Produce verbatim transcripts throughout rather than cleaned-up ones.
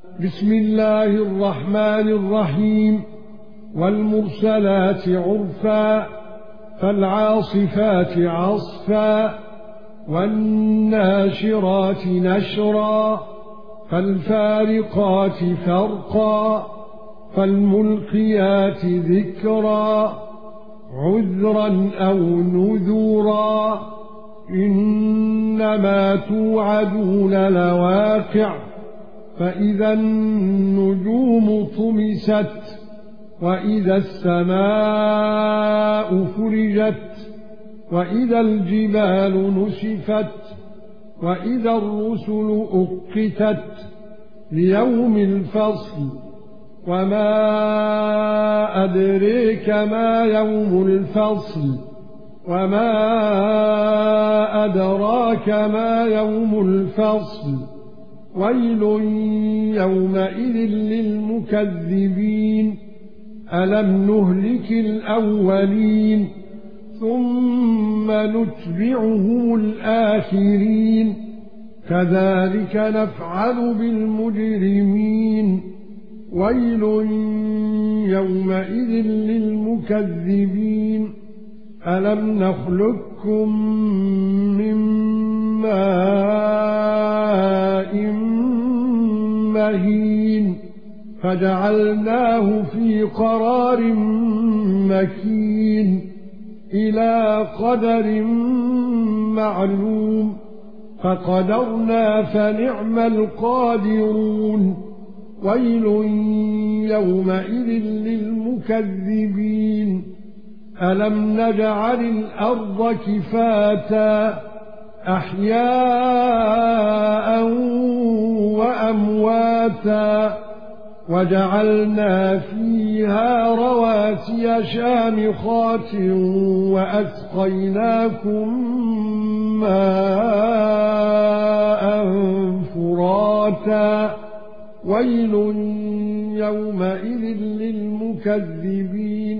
بسم الله الرحمن الرحيم. والمرسلات عرفا فالعاصفات عصفا والناشرات نشرا فالفارقات فرقا فالملقيات ذكرا عذرا أو نذرا إنما توعدون لواقع فإذا النجوم طمست وإذا السماء فرجت وإذا الجبال نسفت وإذا الرسل أقتت ليوم الفصل وما أدريك ما يوم الفصل وما أدراك ما يوم الفصل ويل يومئذ للمكذبين ألم نهلك الأولين ثم نتبعهم الآخرين كذلك نفعل بالمجرمين ويل يومئذ للمكذبين ألم نخلقكم من ماء مهين فجعلناه في قرار مكين إلى قدر معلوم فقدرنا فنعم القادرون ويل يومئذ للمكذبين ألم نجعل الأرض كفاتا أحياء وأمواتا وجعلنا فيها رواسي شامخات وأسقيناكم ماء فراتا ويل يومئذ للمكذبين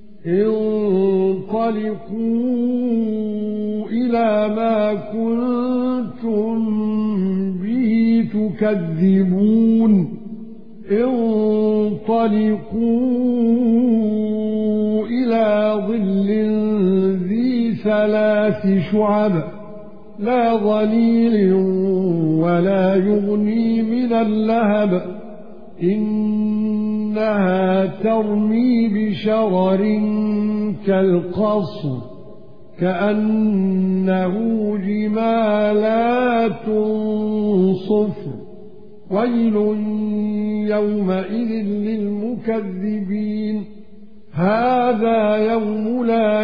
انطلقوا إلى ما كنتم به تكذبون انطلقوا إلى ظل ذي ثلاث شعب لا ظليل ولا يغني من اللهب إنها ترمي بشرر كالقصر كأنه جمالات صفر ويل يومئذ للمكذبين هذا يوم لا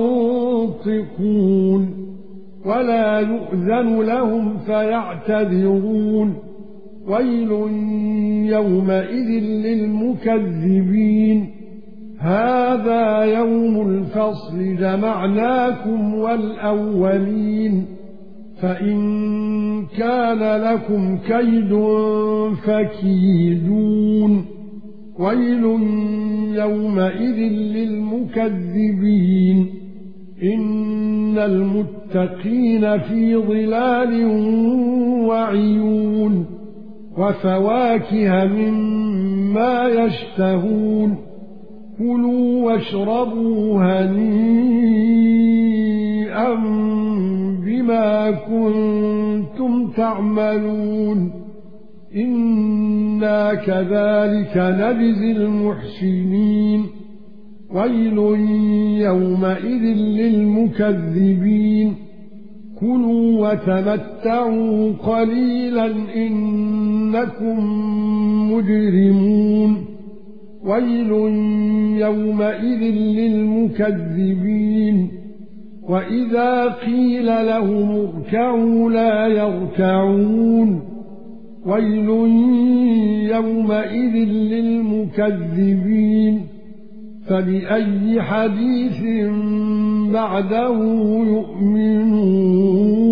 ينطقون ولا يؤذن لهم فيعتذرون ويل يومئذ للمكذبين هذا يوم الفصل جمعناكم والأولين فإن كان لكم كيد فكيدون ويل يومئذ للمكذبين إن المتقين في ظلال وعيون وفواكه مما يشتهون كلوا واشربوا هنيئا بما كنتم تعملون إنا كذلك نجزي المحسنين ويل يومئذ للمكذبين كلوا وتمتعوا قليلا إنكم مجرمون ويل يومئذ للمكذبين وإذا قيل لهم اركعوا لا يركعون ويل يومئذ للمكذبين فبأي حديث بعده يؤمنون